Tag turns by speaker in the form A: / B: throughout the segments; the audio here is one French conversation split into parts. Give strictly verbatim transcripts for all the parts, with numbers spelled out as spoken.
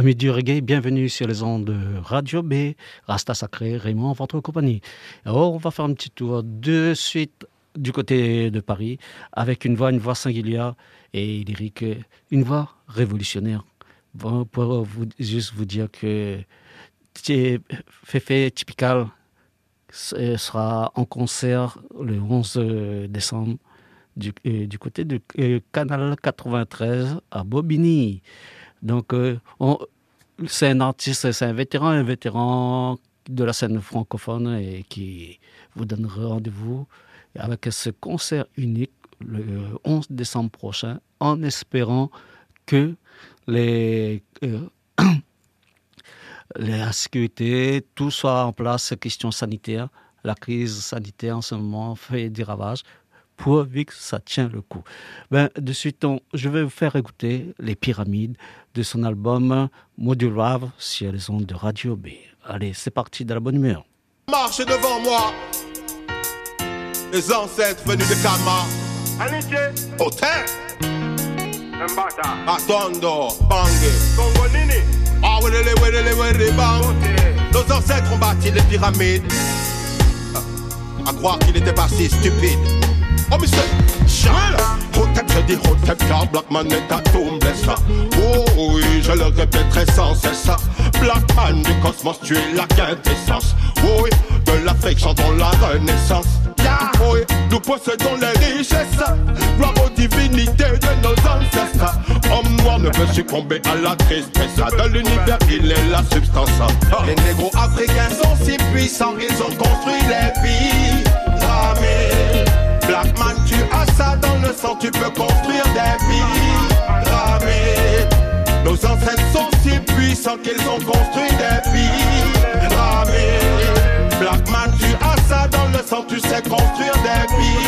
A: Amis du reggae, bienvenue sur les ondes de Radio B, Rasta Sacré, Raymond, votre compagnie. Alors, on va faire un petit tour de suite du côté de Paris, avec une voix, une voix singulière et lyrique, une voix révolutionnaire. Bon, pour vous, juste vous dire que Féfé Typical sera en concert le onze décembre du, du côté du canal quatre-vingt-treize à Bobigny. Donc, euh, on, c'est un artiste, c'est un vétéran, un vétéran de la scène francophone et qui vous donne rendez-vous avec ce concert unique le onze décembre prochain, en espérant que les, euh, la sécurité, tout soit en place, question sanitaire. La crise sanitaire en ce moment fait des ravages. Pourvu que ça tient le coup. Ben, de suite, on, je vais vous faire écouter Les Pyramides de son album Module Rave sur les ondes de Radio B. Allez, c'est parti de la bonne humeur.
B: Marchez devant moi, les ancêtres venus de Kama, Oten, Atondo, Bangé, Ah, wedele, wedele, wedele, bang. Nos ancêtres ont bâti les pyramides, à croire qu'ils n'étaient pas si stupides. Oh, monsieur, Charles, Hotep, je dis Hotep, car Blackman est à tombe, ça. Oh oui, je le répéterai sans cesse. Blackman du cosmos, tu es la quintessence. Oh oui, de l'Afrique, chantons la renaissance. Yeah, oh oui, nous possédons les richesses. Gloire aux divinités de nos ancêtres. Homme noir ne peut succomber à la tristesse. De l'univers, il est la substance. Les négros africains sont si puissants, ils ont construit les pyramides. Blackman, tu as ça dans le sang, tu peux construire des pyramides. Nos ancêtres sont si puissants qu'ils ont construit des pyramides. Blackman, tu as ça dans le sang, tu sais construire des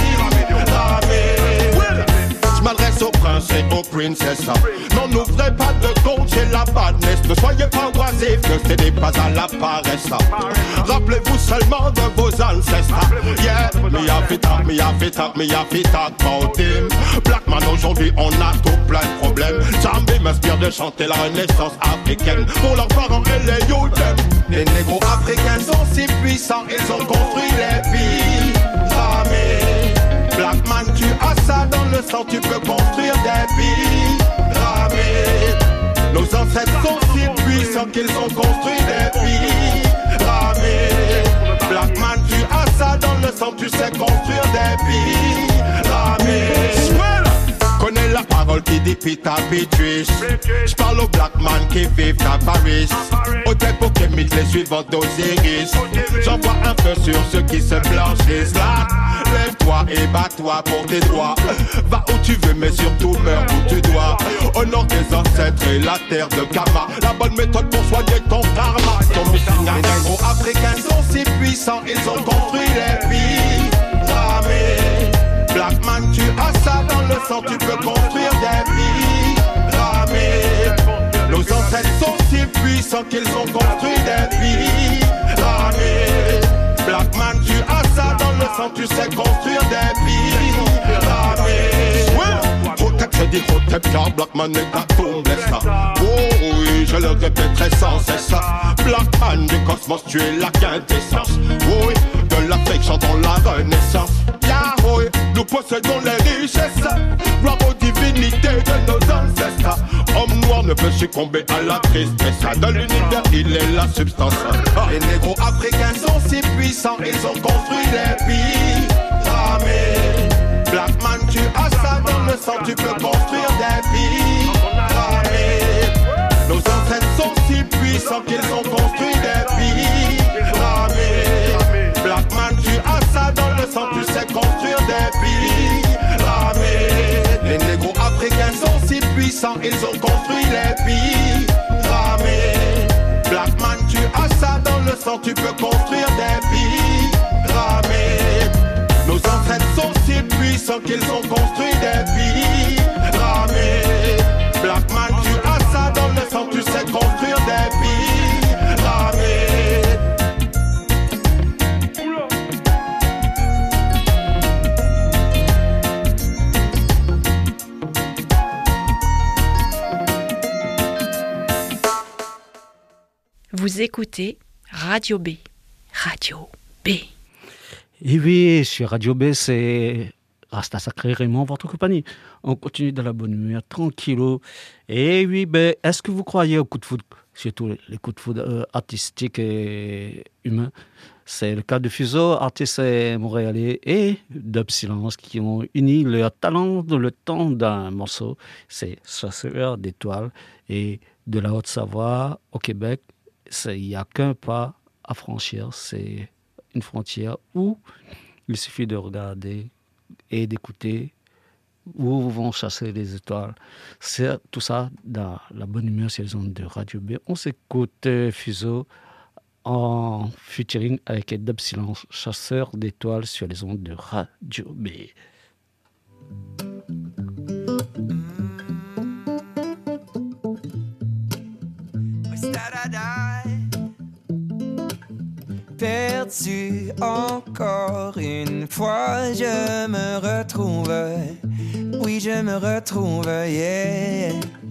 B: pyramides. Je m'adresse aux princes et aux princesses. Non, n'ouvrez pas de compte chez la badness. Ne soyez pas oisifs, ne cédez pas à la paresse. Rappelez-vous seulement de vos ancêtres. Yeah, me have it up, me have it up, me have it up about him. Blackman, aujourd'hui on a tout plein de problèmes. Jambi m'inspire de chanter la renaissance africaine pour leurs parents et les youths. Les négros africains sont si puissants, ils ont construit les pyramides. Blackman, tu as ça dans le sang, tu peux construire des pyramides. Nos ancêtres sont si puissants qu'ils ont construit des pyramides. Blackman, tu as ça dans le sang, tu sais construire des pyramides. Connais la parole qui dit pita pitrice. J'parle aux black man qui vivent à Paris. Au tempo qui imite les suivants d'Osiris. J'envoie un peu sur ceux qui se blanchissent là. Lève-toi et bats-toi pour tes droits. Va où tu veux mais surtout meurs où tu dois. Honore tes ancêtres et la terre de Kama. La bonne méthode pour soigner ton karma. Ton missing. Les négros africains sont si puissants, ils ont construit les pyramides. Blackman, tu as ça dans le sang, tu peux construire des pyramides. Nos ancêtres sont si puissants qu'ils ont construit des pyramides. Blackman, tu as ça dans le sang, tu sais construire des pyramides. Hotep, je dis Hotep, car Blackman est à tombe, ça. Oh oui, je le répéterai sans cesse. Blackman du cosmos, tu es la quintessence. Oh oui, de l'Afrique, chantons la renaissance. Yahweh, nous possédons les richesses. Gloire aux divinités de nos ancêtres. Homme noir ne peut succomber à la tristesse. De l'univers, il est la substance. Les négros africains sont si puissants, ils ont construit les pyramides. Blackman, tu as ça dans le sang, tu peux construire des pyramides. Nos ancêtres sont si puissants qu'ils ont construit des pyramides. Blackman, tu as ça dans le sang, tu sais construire des pyramides. Les négros africains sont si puissants, ils ont construit les pyramides. Blackman, tu as ça dans le sang, tu peux construire des pyramides. Nos ancêtres sont si puissants qu'ils ont construit des pyramides. Blackman, tu as ça dans le sang, tu sais construire des pyramides.
C: Vous écoutez Radio B. Radio B.
A: Et oui, sur Radio B, c'est Rasta Sacré Raymond, votre compagnie. On continue dans la bonne humeur, tranquillou. Et oui, ben, est-ce que vous croyez au coup de foudre, surtout les coups de foudre euh, artistiques et humains? C'est le cas de Fuseau, artistes montréalais, et Dub Silence qui ont uni leur talent dans le temps d'un morceau. C'est Chasseur d'étoiles. Et de la Haute-Savoie au Québec, il n'y a qu'un pas à franchir. C'est une frontière où il suffit de regarder et d'écouter où vont chasser les étoiles. C'est tout ça dans la bonne humeur sur les ondes de Radio B. On s'écoute euh, Fuseau en featuring avec Dub Silence, Chasseur d'étoiles sur les ondes de Radio B.
D: Perdu encore une fois, je me retrouve. Oui, je me retrouve, yeah.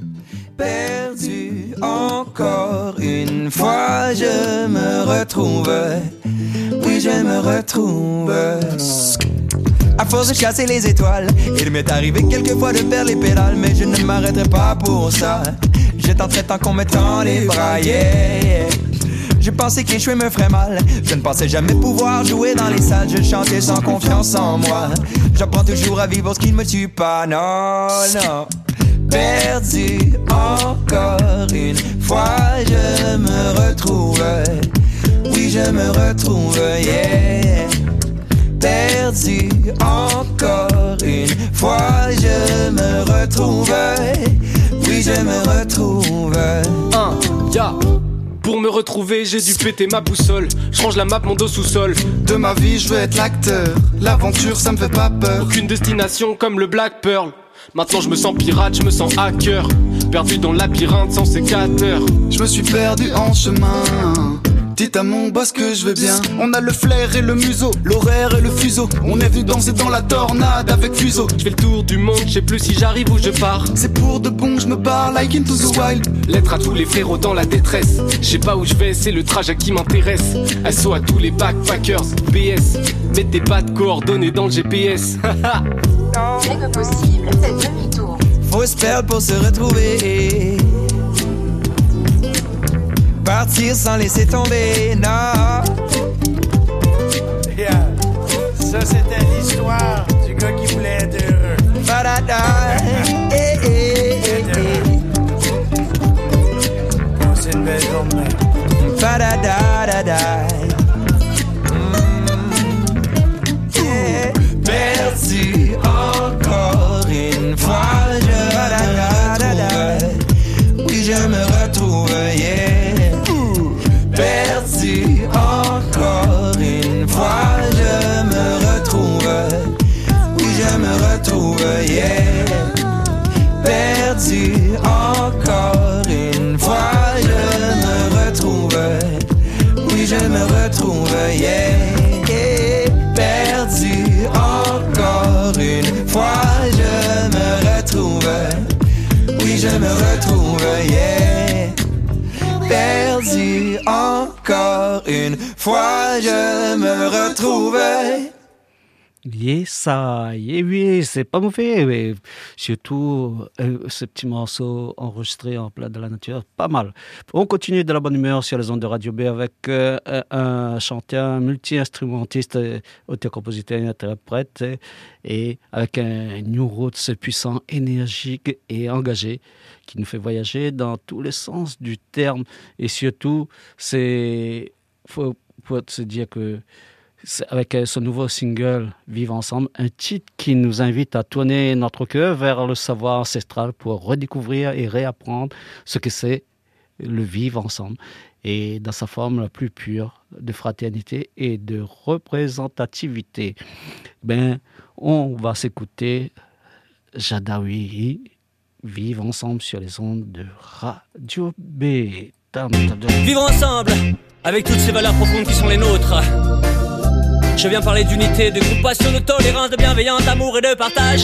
D: Perdu encore une fois, je me retrouve. Oui, je me retrouve. À force de chasser les étoiles, il m'est arrivé quelquefois de perdre les pédales, mais je ne m'arrêterai pas pour ça. Je tenterai tant qu'on me tend les bras, yeah. Je pensais qu'échouer me ferait mal. Je ne pensais jamais pouvoir jouer dans les salles. Je chantais sans confiance en moi. J'apprends toujours à vivre ce qui ne me tue pas. Non, non. Perdu encore une fois, je me retrouve. Oui, je me retrouve, yeah. Perdu encore une fois, je me retrouve. Oui, je me retrouve.
E: Un, ya. Pour me retrouver, j'ai dû péter ma boussole. Je range la map, mon dos sous-sol.
F: De ma vie, je veux être l'acteur. L'aventure, ça me fait pas peur.
E: Aucune destination comme le Black Pearl. Maintenant je me sens pirate, je me sens hacker. Perdu dans le labyrinthe sans sécateur.
F: Je me suis perdu en chemin. Dites à mon boss que je vais bien. On a le flair et le museau, l'horaire et le fuseau. On est venu danser dans la tornade avec fuseau.
E: Je fais le tour du monde, je sais plus si j'arrive ou je pars.
F: C'est pour de bon, je me barre like into the wild.
E: Lettre à tous les frérots dans la détresse. Je sais pas où je vais, c'est le trajet qui m'intéresse. S O à tous les backpackers, P S. Mettez pas de coordonnées dans le G P S.
G: C'est que possible, c'est demi-tour.
D: Faut se perdre pour se retrouver. Partir sans laisser tomber, non.
H: Yeah. Ça c'était l'histoire du gars qui voulait être heureux.
D: Badada, eh, eh, eh, eh.
H: C'est une belle journée.
D: Badada, da, da. Mm. Yeah. Perdu encore une fois, je me retrouve. Oui, je me retrouve, yeah. Perdu encore une fois, je me retrouve. Oui, je me retrouve, yeah. Perdu encore une fois, je me retrouve. Oui, je me retrouve, yeah. yeah. Perdu encore une fois, je me retrouve. Oui, je me retrouve, yeah. Perdu encore une fois, je me retrouve.
A: Yes, ça, yeah, oui, c'est pas mauvais. Mais surtout, euh, ce petit morceau enregistré en plein de la nature, pas mal. On continue de la bonne humeur sur les ondes de Radio B avec euh, un chanteur multi-instrumentiste, auteur-compositeur et interprète, et avec un New Roots puissant, énergique et engagé qui nous fait voyager dans tous les sens du terme. Et surtout, c'est faut, faut se dire que avec son nouveau single « Vivre ensemble », un titre qui nous invite à tourner notre cœur vers le savoir ancestral pour redécouvrir et réapprendre ce que c'est le vivre ensemble, et dans sa forme la plus pure de fraternité et de représentativité. Ben, on va s'écouter Jadawi, « Vivre ensemble » sur les ondes de Radio B.
I: Vivre ensemble, avec toutes ces valeurs profondes qui sont les nôtres. Je viens parler d'unité, de compassion, de tolérance, de bienveillance, d'amour et de partage.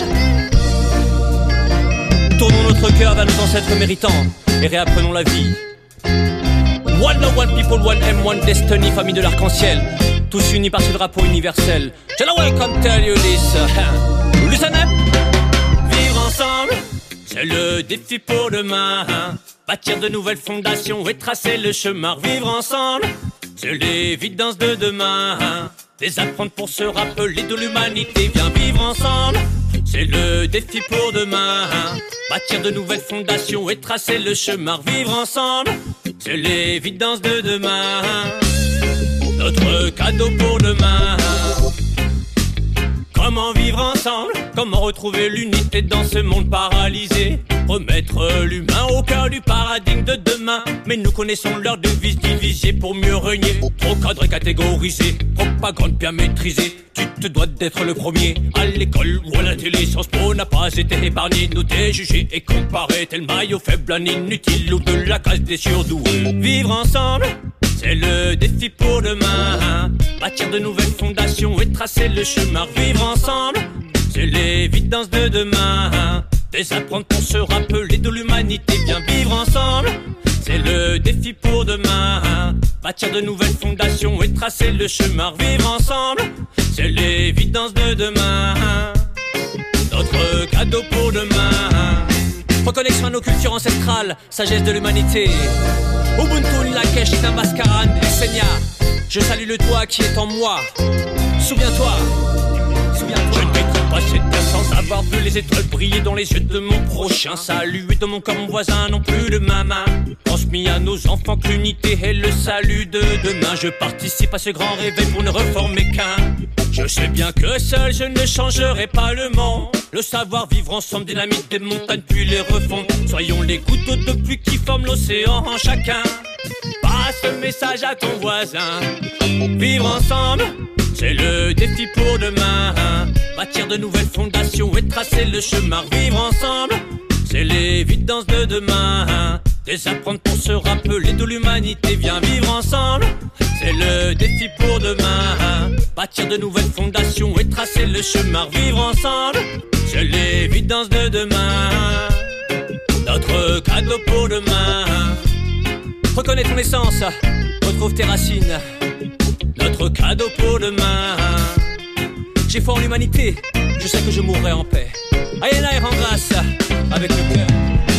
I: Tournons notre cœur vers nos ancêtres méritants et réapprenons la vie. One love, one people, one M, one destiny, famille de l'arc-en-ciel. Tous unis par ce drapeau universel. Je la welcome tell you this. Listen up. Vivre ensemble, c'est le défi pour demain. Bâtir de nouvelles fondations et tracer le chemin. Vivre ensemble, c'est l'évidence de demain. Désapprendre pour se rappeler de l'humanité. Viens vivre ensemble, c'est le défi pour demain. Bâtir de nouvelles fondations et tracer le chemin. Vivre ensemble, c'est l'évidence de demain. Notre cadeau pour demain. Comment vivre ensemble? Comment retrouver l'unité dans ce monde paralysé? Remettre l'humain au cœur du paradigme de demain. Mais nous connaissons leur devise divisée pour mieux régner. Trop cadré, catégorisé, propagande bien maîtrisée. Tu te dois d'être le premier à l'école ou à la télé. Sciences Po n'a pas été épargné. Nous déjuger et comparer tel maillot faible, un inutile ou de la classe des surdoués. Vivre ensemble, c'est le défi pour demain. Bâtir de nouvelles fondations et tracer le chemin. Vivre ensemble, c'est l'évidence de demain. Désapprendre pour se rappeler de l'humanité. Bien vivre ensemble, c'est le défi pour demain. Bâtir de nouvelles fondations et tracer le chemin. Vivre ensemble, c'est l'évidence de demain. Notre cadeau pour demain. Reconnexion à nos cultures ancestrales, sagesse de l'humanité. Ubuntu, Lakesh, Namaskaran, Esenia. Je salue le toi qui est en moi. Souviens-toi, souviens-toi. Je ne quitterai pas cette terre sans avoir vu les étoiles briller dans les yeux de mon prochain. Saluer de mon corps mon voisin, non plus de ma main. Transmis à nos enfants que l'unité est le salut de demain. Je participe à ce grand réveil pour ne reformer qu'un. Je sais bien que seul je ne changerai pas le monde. Le savoir vivre ensemble dynamite des montagnes puis les refondre. Soyons les gouttes de pluie qui forment l'océan en chacun. Passe le message à ton voisin. Vivre ensemble, c'est le défi pour demain. Bâtir de nouvelles fondations et tracer le chemin. Vivre ensemble, c'est l'évidence de demain. Désapprendre pour se rappeler de l'humanité. Viens vivre ensemble, c'est le défi pour demain. Bâtir de nouvelles fondations et tracer le chemin. Vivre ensemble, c'est l'évidence de demain. Notre cadeau pour demain. Reconnais ton essence, retrouve tes racines. Notre cadeau pour demain. J'ai foi en l'humanité, je sais que je mourrai en paix. Aïe là et rends grâce avec le cœur.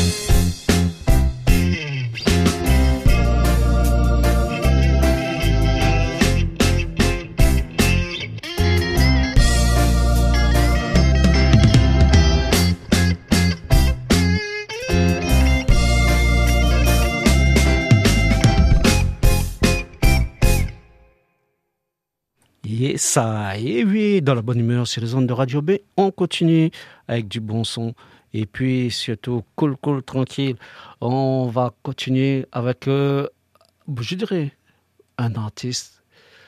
A: Et ça, et oui, dans la bonne humeur sur les ondes de Radio B, on continue avec du bon son et puis surtout cool, cool, tranquille. On va continuer avec, euh, je dirais, un artiste.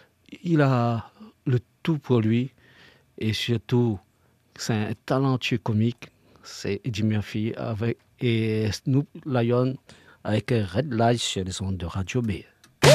A: Il a le tout pour lui et surtout, c'est un talentueux comique. C'est Eddie Murphy avec, et Snoop Lion avec Red Light sur les ondes de Radio B. Oh,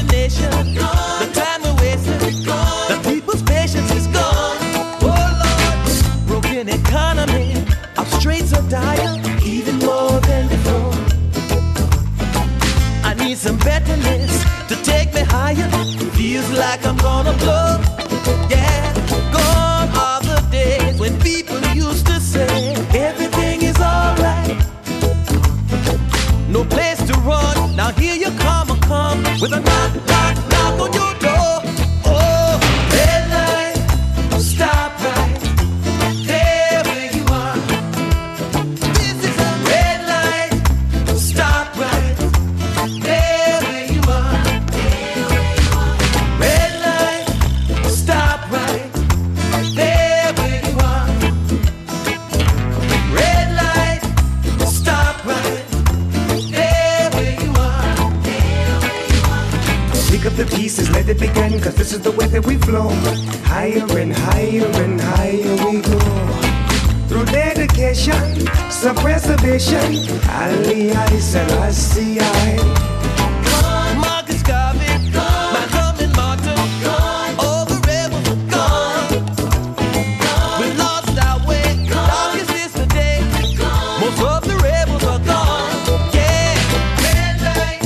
J: The time we're wasting, the people's patience is gone. Oh Lord. like I'm gonna blow. Yeah, gone are the days when people used to say everything is alright. No place to run. Now here you come, I come with a knock, knock, knock on your door. Oh, red light, stop right there where you are. This is a red light, stop right there where you are. Red light, stop right there where you are. Red light, stop right there where you are.
K: Pick up the pieces, let it begin, cause this is the way that we flow. Higher and higher and higher we go. Through dedication, self-preservation, Ali, I, Selassie, I.
J: Marcus Garvey, Malcolm and Martin, all the rebels are gone. We lost our way, darkest is the day. Most of the rebels are gone. Yeah, red light.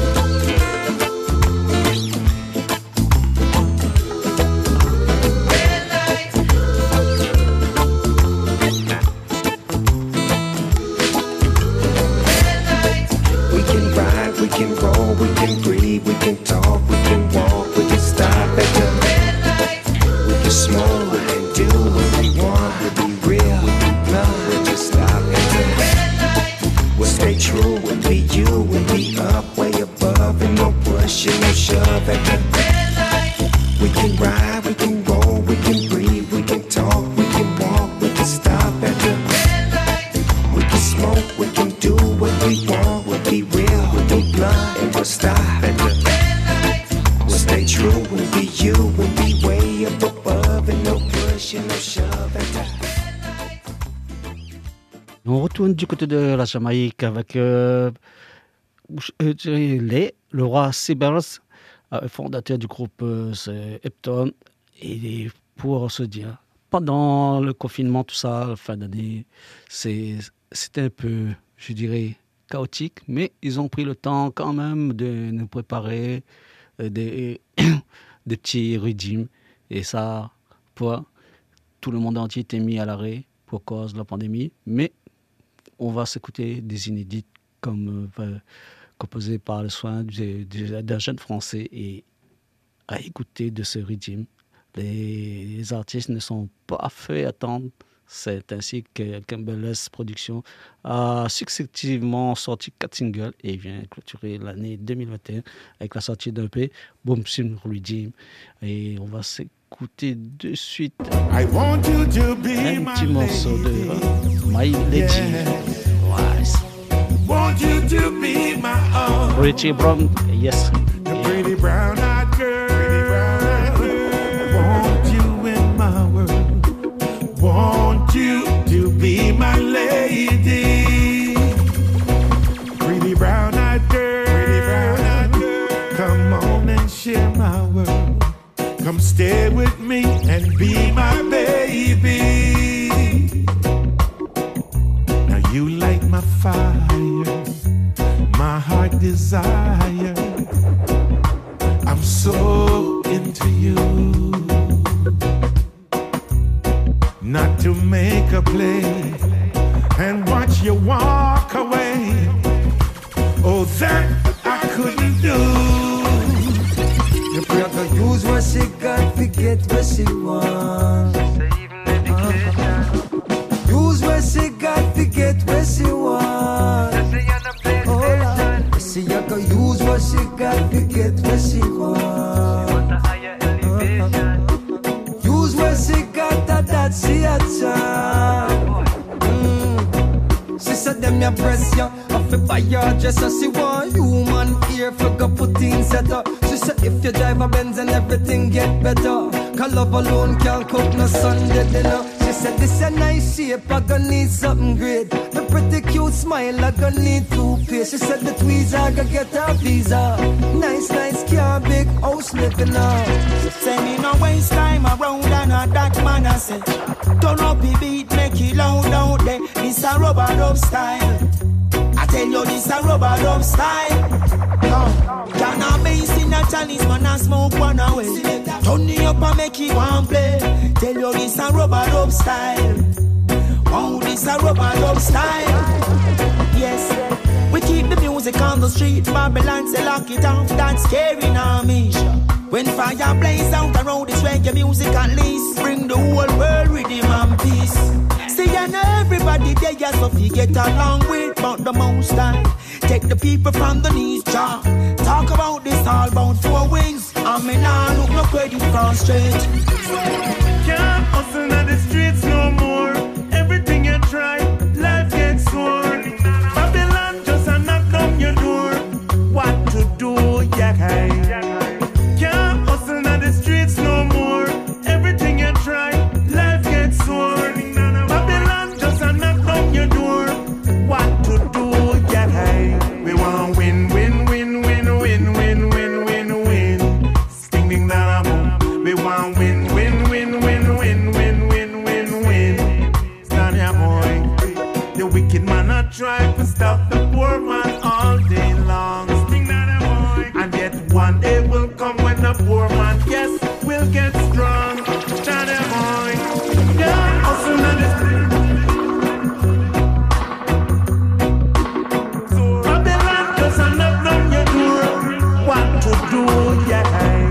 J: Red light.
K: We can ride, we can roll, we can breathe, we can talk, we can walk, we can stop at the red light. We can smoke, we can do what we want, we'll be real, we'll be blunt, we'll just stop at the red light. We'll stay true, we'll be you, we'll be up way above, and no push and no shove at the red light. We can ride, we can roll, we can breathe, we can talk, we can walk, we can stop at the red light. We can smoke, we can do what we want, we'll be real, we'll be blunt, and we'll stop at the red light. We'll stay true, we'll be you, we'll be way up above, and no push and no shove at the
A: On retourne du côté de la Jamaïque avec euh, euh, les, le roi Sybers, euh, fondateur du groupe euh, c'est Epton. Et pour se dire, pendant le confinement, tout ça, la fin d'année, c'est, c'était un peu, je dirais, chaotique, mais ils ont pris le temps quand même de nous préparer euh, des, des petits rythmes. Et ça, pour tout le monde entier était mis à l'arrêt pour cause de la pandémie, mais on va s'écouter des inédits comme euh, composés par le soin du- du- d'un jeune Français et à écouter de ce rythme. Les, les artistes ne sont pas fait attendre. C'est ainsi que Campbell's Productions a successivement sorti quatre singles et vient clôturer l'année deux mille vingt et un avec la sortie d'un P, Boom Sim Redeem. Et on va s'écouter de suite
L: I want you to be
A: un
L: my
A: petit morceau de
L: lady.
A: euh, My Lady. Ouais.
L: Want you to be my own.
A: Richie Brown, yes.
L: The pretty brown-eyed girl. Want you in my world. Want you to be my lady. Pretty brown-eyed girl. Pretty brown-eyed girl. Come on and share my world. Come stay with me and be my baby. Now you light my fire, my heart desire. I'm so into you. Not to make a play and watch you walk away. Oh, that I couldn't do.
D: You gotta use what she got, forget what she wants. Use what she got, forget what she wants. Oh, Lord. See, you can use what she got, forget what she wants. Use what she got, that, that she a charm. Mm. She said them ya press ya, off if I your dress and she want human ear for go put things at her. She said if you drive a Benz and everything get better. Cause love alone can't cook no Sunday dinner. She said this a nice shape, I gonna need something great. The pretty cute smile, I gonna need toothpaste. She said the tweezers, I gonna get her visa. Nice, nice car, big house living up.
H: Say me no waste time around and a that man I say turn up the beat, make it loud out there. This a rubber dub style. I
M: tell you this a rubber dub style. No, can I be in a chalice, man, I smoke one away. Turn me up and make it one play. Tell you this a rubber dub style. Oh, this a rubber dub style. Yes, we keep the music on the street. Babylon say lock it off, that's scary now me. When fire blaze out around this reggae music at least bring the whole world rhythm and peace. See, I know everybody there, yes, so we get along with but the most time. Take the people from the knees, jaw. Talk about this all about four wings. I mean, I look no credit from straight.
L: Can't hustle in the streets no more. Everything you try, life gets sore. Babylon just a knock down your door. What to do, yeah, can't hustle in the streets no more. Everything you try, life gets sore. Babylon just a knock down your door. What to do, yeah, we want win, win, win, win, win, win, win, win, win. Sting ding da boom. We want win, win, win, win, win, win, win, win, win. Stand here, boy. The wicked man a try to stop the poor man all day long. Sting da boy. And yet one day will come when the poor man, yes, will get strong. Stand here, boy. Yeah, hustle in the street. Babylon just a knock down your door. What to do, yeah.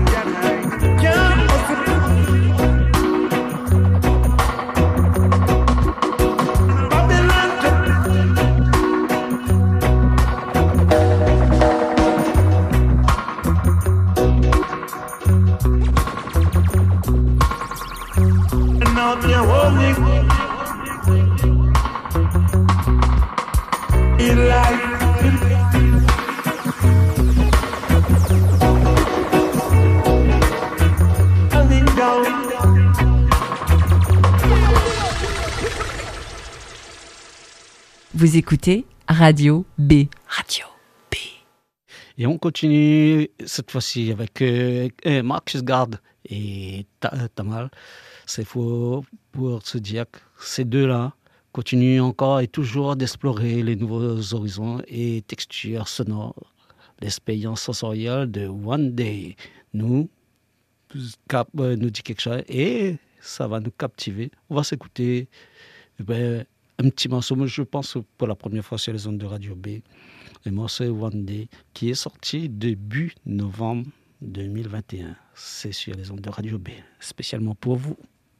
N: Vous écoutez Radio B.
C: Radio B.
A: Et on continue cette fois-ci avec euh, Marcus Garde et Tamal. C'est faux pour se dire que ces deux-là continuent encore et toujours d'explorer les nouveaux horizons et textures sonores. L'expérience sensorielle de One Day nous, cap, euh, nous dit quelque chose et ça va nous captiver. On va s'écouter ben, un petit morceau, mais je pense pour la première fois sur les ondes de Radio B, le morceau One Day qui est sorti début novembre deux mille vingt et un. C'est sur les ondes de Radio B, spécialement pour vous.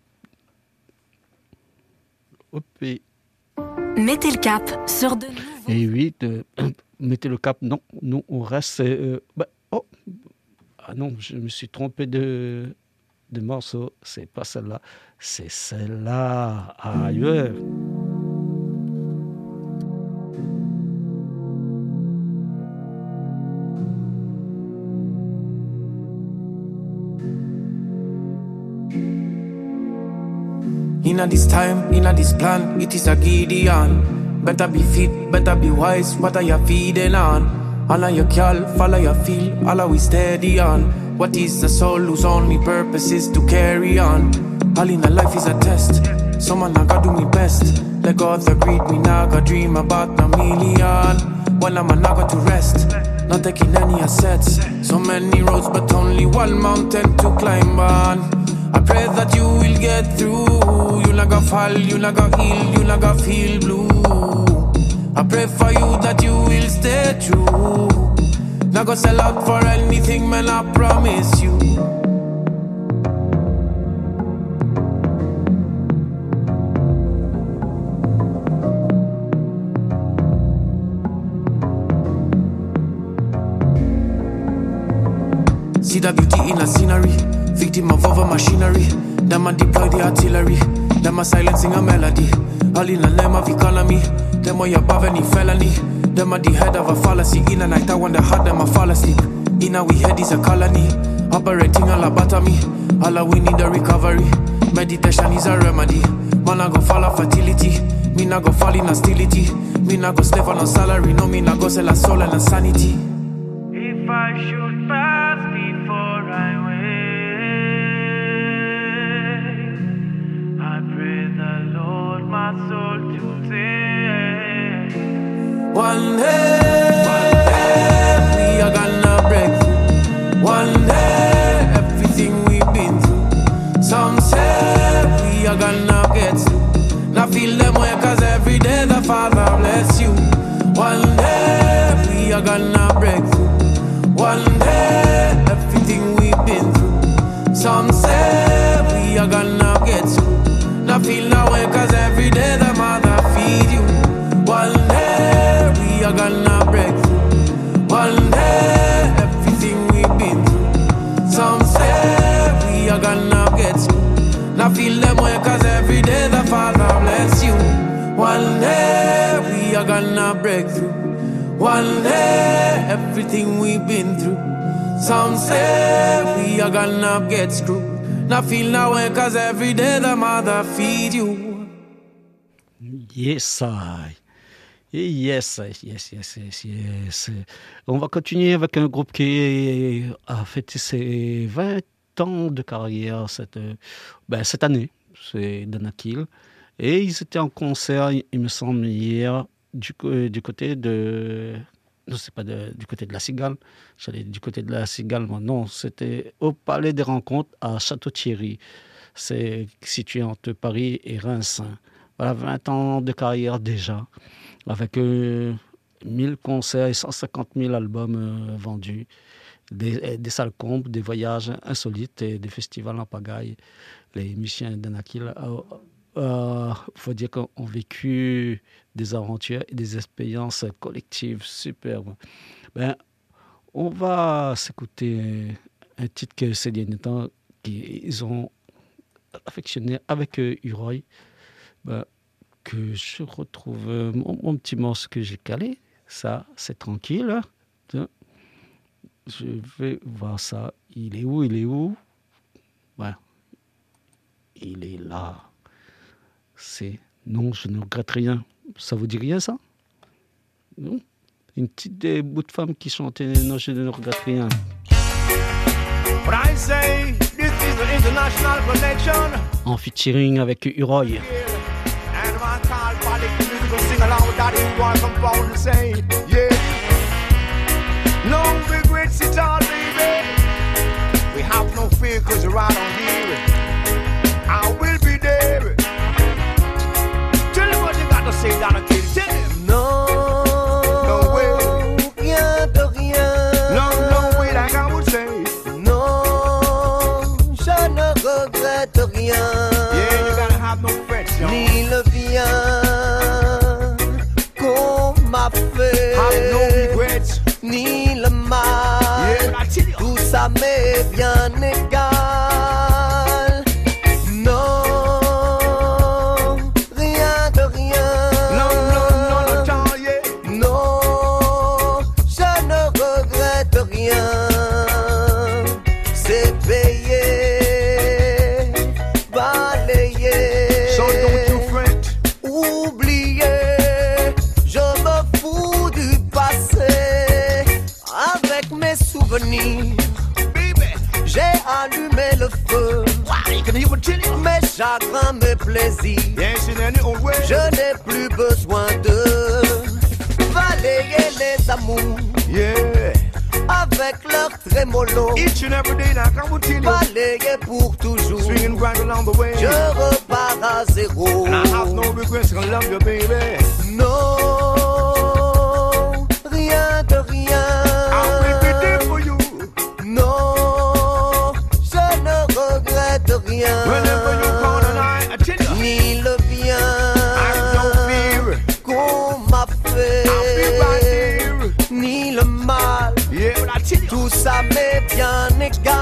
A: Hop et...
N: Mettez le cap sur de nouveaux...
A: Et oui, de... mettez le cap. Non, nous on reste... Euh... Bah, oh ah non, je me suis trompé de, de morceau. C'est pas celle-là, c'est celle-là. Aïe.
O: Inna this time, inna this plan, it is a Gideon. Better be fit, better be wise, what are you feeding on? All of your call, follow your feel, all of we steady on. What is the soul whose only purpose is to carry on? All in a life is a test, someone I gotta do me best. Let go of the greed, me now gotta dream about a million. Well, I'm not going to rest, not taking any assets. So many roads, but only one mountain to climb on. I pray that you will get through. You not gonna fall, you not gonna heal, you not gonna feel blue. I pray for you that you will stay true. Not gonna sell out for anything, man, I promise you. See the beauty in a scenery, victim of over machinery. Them a deploy the artillery, them a silencing a melody. All in the name of economy, them way above any felony. Them a the head of a fallacy. In a night I wonder how them a fall asleep. In a we head is a colony, operating a lobotomy. All we need a recovery, meditation is a remedy. Man I go fall off fertility, me not go fall in hostility. Me not go slave on a salary, no me not go sell a soul and a sanity.
L: If I should pass before I wait, I pray the Lord my soul to take.
O: One day Some say we are gonna get you. Now feel no way cause every day the mother feed you. One day we are gonna break through. One day everything we've been through. Some say we are gonna get you. Now feel them way cause every day the Father bless you. One day we are gonna break through. One day everything we've been through. Some say we are gonna get screwed. Now feel no way cause every day the mother feed you.
A: Yes, I. Yes, yes, yes, yes, yes. On va continuer avec un groupe qui a fêté ses vingt ans de carrière cette, ben, cette année. C'est Danakil. Et ils étaient en concert, il me semble, hier, du, du côté de... Je ne sais pas, de, du côté de la Cigale. J'allais du côté de la Cigale, moi. Non, c'était au Palais des Rencontres à Château-Thierry. C'est situé entre Paris et Reims. Voilà, vingt ans de carrière déjà, avec euh, mille concerts et cent cinquante mille albums euh, vendus, des, des salles combles, des voyages insolites et des festivals en pagaille. Les musiciens d'Anakil, il euh, faut dire qu'on a vécu des aventures et des expériences collectives superbes. Ben, on va s'écouter un titre que ces derniers temps qu'ils ont affectionné avec euh, Uroy. Ben, que je retrouve euh, mon, mon petit morceau que j'ai calé. Ça, c'est tranquille. Hein. Je vais voir ça. Il est où? Il est où? Ouais. Il est là. C'est non, je ne regrette rien. Ça vous dit rien, ça? Non? Une petite euh, bout de femme qui chantait non, je ne regrette rien.
H: What I say, this is the international connection.
A: En featuring avec Uroy.
H: And my call for the musical sing along with that in one compound and say, yeah. No regrets at all, baby. We have no fear cause you're right on here. I will be there. Tell me what you got to say, Donna Kid. Tell him.
J: No.
H: No way.
J: Rien de rien.
H: No, no way, like I would say.
J: Non, je ne regrette rien.
H: Yeah, you gotta have no frets, yo.
J: Ni le bien qu'on m'a fait.
H: Have no regrets.
J: Ni le mal.
H: Yeah, I tell you.
J: Tout ça m'est bien égal. J'ai allumé le feu. Mes chagrins, mes plaisirs. Je n'ai plus besoin de balayer les amours.
H: Yeah.
J: Avec leur trémolo.
H: Each and every day, now come with you.
J: Balayer pour toujours.
H: Swinging right along the way.
J: Je repars à zéro.
H: And I have no regrets, I love you, baby.
J: Non, rien de rien.
H: I will be there for you.
J: Non, je ne regrette rien.
H: Whenever you call and I, I tell you.
J: Ni le bien
H: I don't fear
J: qu'on m'a fait.
H: I'll be right there.
J: Ni le mal.
H: Yeah, but I tell you.
J: Tout ça m'est bien égal.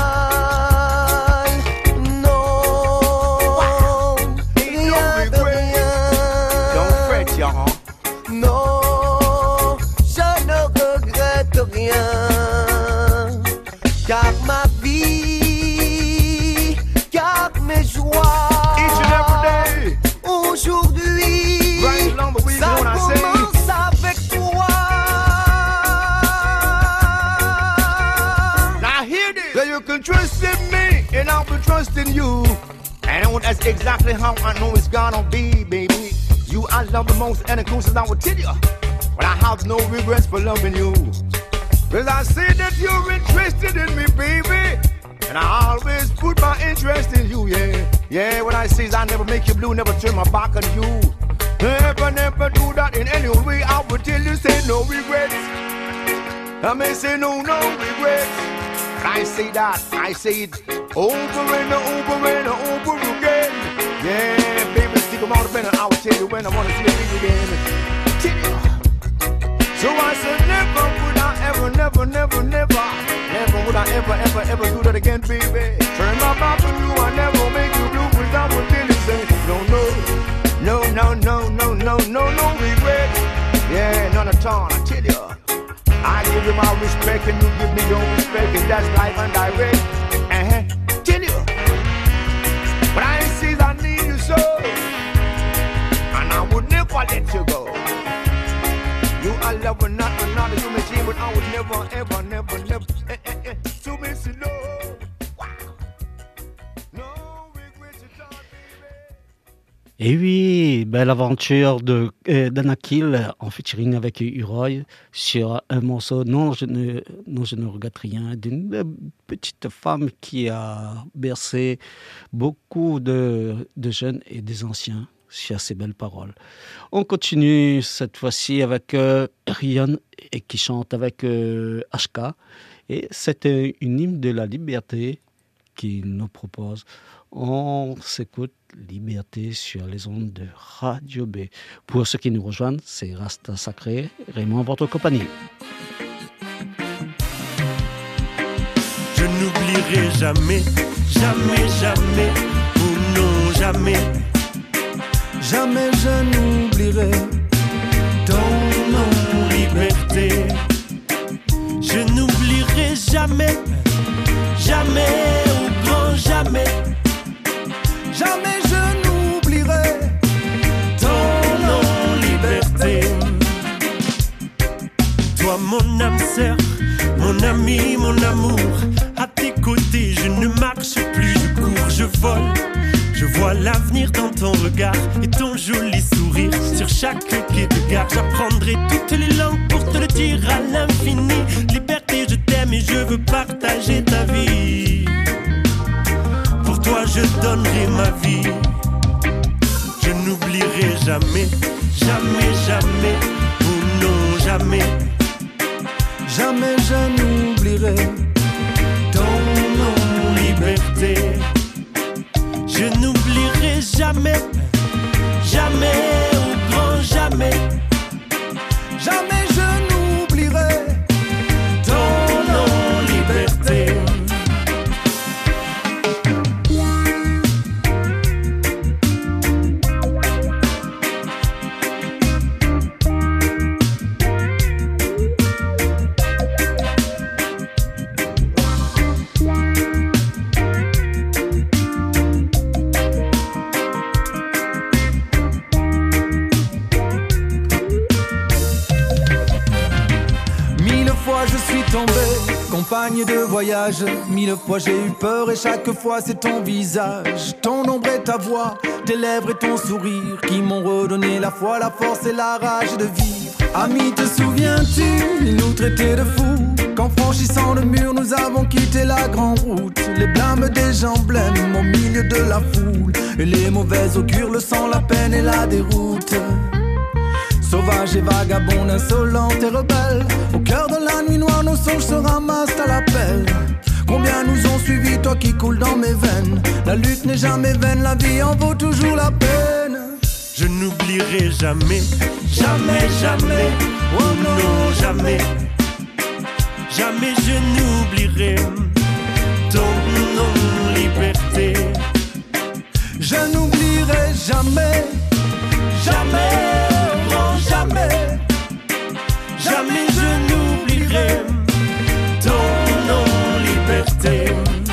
J: Non,
H: wow.
J: rien
H: no
J: de rien.
H: Don't fret, y'all.
J: Non, je ne regrette rien. Car ma vie, car mes joies,
H: each and every day,
J: aujourd'hui,
H: right along the way,
J: ça
H: you know what I say?
J: commence avec toi.
H: Now hear this. So you can trust in me, and I'll be trusting you. And that's exactly how I know it's gonna be, baby. You I love the most, and the closest I will tell you. But I have no regrets for loving you. Cause I see that you're interested in me, baby. And I always put my interest in you, yeah. Yeah, what I say is I never make you blue, never turn my back on you. Never, never do that in any way. I will tell you, say no regrets. I may say no, no regrets. But I say that, I say it Over and over and over again. Yeah, baby, stick 'em out the bed and I will tell you when I wanna see you again. Tell you. So I said never would I ever, never, never, never, never would I ever, ever, ever do that again, baby. Turn my back on you, I never make you blue, cause I will tell you say, no, no, no, no, no, no, no, no, no regret. Yeah, none at all, I tell you. I give you my respect and you give me your respect, and that's life and direct. Uh-huh, tell you. But I insist I need you so, and I would never let you go. You are lover, not another human being, but I would never, ever, never, never, eh, eh, eh, to miss you, no. Wow. No regrets at all, baby.
A: Et oui, belle aventure de euh, d'Anakil en featuring avec Uroy sur un morceau Non, je ne, non, je ne regrette rien, d'une petite femme qui a bercé beaucoup de, de jeunes et des anciens sur ces belles paroles. On continue cette fois-ci avec euh, Rian et qui chante avec euh, H K. Et c'est euh, une hymne de la liberté qu'il nous propose. On s'écoute Liberté sur les ondes de Radio B. Pour ceux qui nous rejoignent, c'est Rasta Sacré, Raymond, votre compagnie.
L: Je n'oublierai jamais, jamais, jamais, ou non jamais. Jamais je n'oublierai ton nom, liberté. Je n'oublierai jamais, jamais, au grand jamais. Jamais je n'oublierai ton nom, liberté. Toi mon âme sœur, mon ami, mon amour. À tes côtés je ne marche plus, je cours, je vole. Je vois l'avenir dans ton regard et ton joli sourire. Sur chaque quai de gare, j'apprendrai toutes les langues pour te le dire à l'infini. Liberté, je t'aime et je veux partager ta vie. Pour toi, je donnerai ma vie. Je n'oublierai jamais, jamais, jamais, oh non, jamais. Jamais je n'oublierai ton nom, liberté. Je n'oublierai jamais, jamais, au grand jamais. Jamais je n'oublierai ton nom, liberté. Compagne de voyage, mille fois j'ai eu peur et chaque fois c'est ton visage, ton ombre et ta voix, tes lèvres et ton sourire qui m'ont redonné la foi, la force et la rage de vivre. Ami, te souviens-tu, ils nous traitaient de fous qu'en franchissant le mur nous avons quitté la grande route. Les blâmes des gens blêmes au milieu de la foule et les mauvais augures, le sang, la peine et la déroute. Sauvage et vagabonde, insolente et rebelle, au cœur de la nuit noire, nos songes se ramassent à l'appel. Combien nous ont suivis, toi qui coules dans mes veines. La lutte n'est jamais vaine, la vie en vaut toujours la peine. Je n'oublierai jamais, jamais, jamais, oh non, jamais. Jamais je n'oublierai ton nom, liberté. Je n'oublierai jamais, jamais. Jamais, jamais je n'oublierai ton nom, liberté.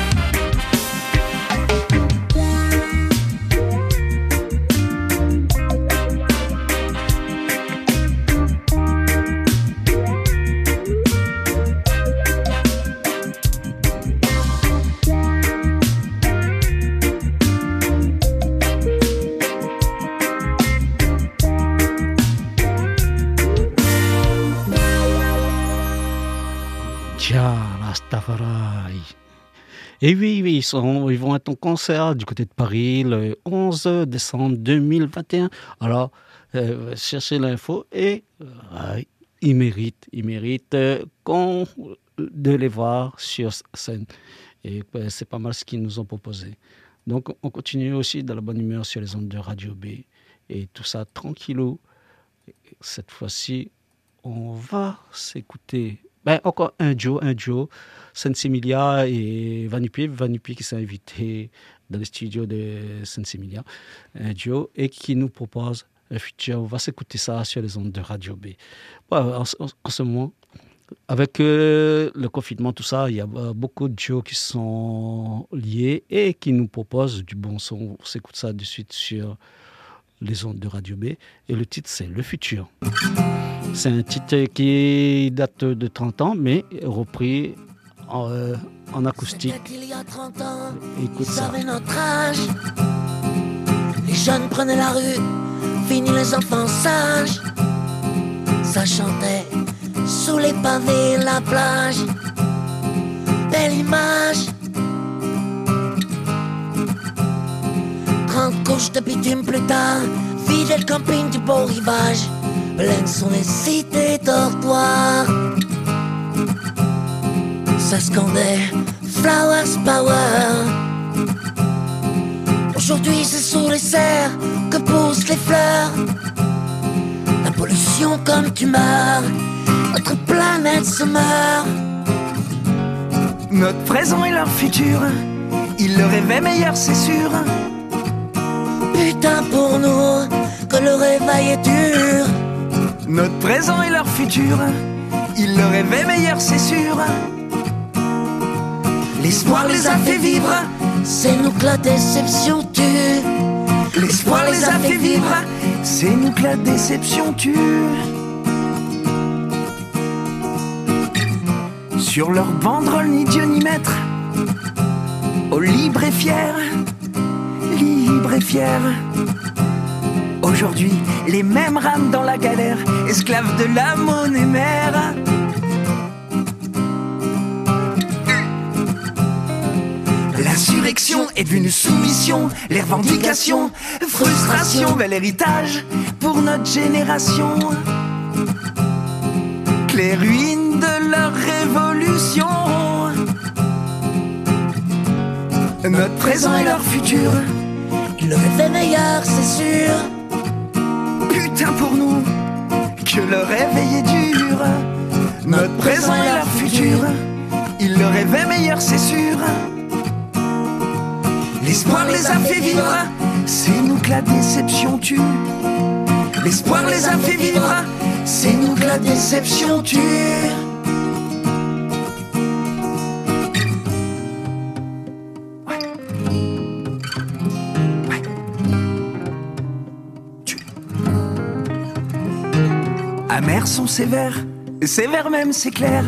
A: Et oui, oui ils, sont, ils vont être en concert du côté de Paris le onze décembre deux mille vingt et un. Alors, euh, cherchez l'info et euh, ils méritent, ils méritent euh, qu'on, de les voir sur scène. Et ben, c'est pas mal ce qu'ils nous ont proposé. Donc, on continue aussi dans la bonne humeur sur les ondes de Radio B. Et tout ça tranquillou. Cette fois-ci, on va s'écouter... Ben, encore un duo, un duo. Sensimilia et Vanupié. Vanupié qui s'est invité dans les studios de Sensimilia. Un duo. Et qui nous propose un futur. On va s'écouter ça sur les ondes de Radio B. Bon, en, en, en ce moment... Avec euh, le confinement, tout ça, il y a beaucoup de duos qui sont liés et qui nous proposent du bon son. On s'écoute ça de suite sur les ondes de Radio B. Et le titre, c'est Le Futur. C'est un titre qui date de trente ans, mais repris en, euh, en acoustique.
P: Il y a trente ans,
A: écoute
P: ils
A: ça.
P: savaient notre âge. Les jeunes prenaient la rue, fini les enfants sages. Ça chantait sous les pavés, la plage, belle image. Trente couches de bitume plus tard, fidèle camping du beau rivage. Pleines sont les cités dortoirs. Ça scandait Flowers Power. Aujourd'hui c'est sous les serres que poussent les fleurs. La pollution comme tumeur, notre planète se meurt.
Q: Notre présent et leur futur, ils le rêvaient meilleur, c'est sûr.
P: Putain pour nous, que le réveil est dur.
Q: Notre présent et leur futur, ils le rêvaient meilleur, c'est sûr. L'espoir les a fait vivre,
P: c'est nous que la déception tue.
Q: L'espoir les a fait vivre, c'est nous que la déception tue. Sur leur banderole, ni Dieu ni maître, au libre et fier, libre et fier. Aujourd'hui, les mêmes rament dans la galère, esclaves de la monnaie mère. L'insurrection est devenue soumission, les revendications, frustration, bel héritage pour notre génération. Que les ruines de leur révolution, notre présent et leur futur,
P: ils le rêvaient meilleur, c'est sûr.
Q: Putain pour nous, que le réveil est dur. Notre présent et leur futur, ils le rêvaient meilleur, c'est sûr. L'espoir les a fait vivre, c'est nous que la déception tue. L'espoir les a fait vivre, c'est nous que la déception tue. Ouais. Ouais. Tue. Amers sont sévères, sévères même c'est clair.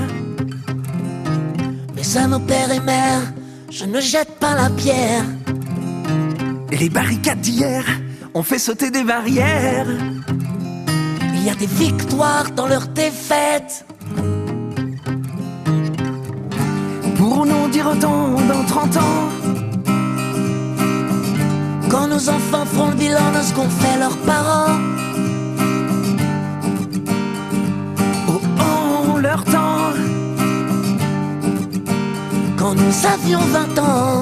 P: Mais à nos pères et mères, je ne jette pas la pierre.
Q: Les barricades d'hier ont fait sauter des barrières.
P: Il y a des victoires dans leurs défaites.
Q: Pourrons-nous dire autant dans trente ans?
P: Quand nos enfants feront le bilan de ce qu'ont fait leurs parents.
Q: Oh, en leur temps,
P: quand nous avions vingt ans.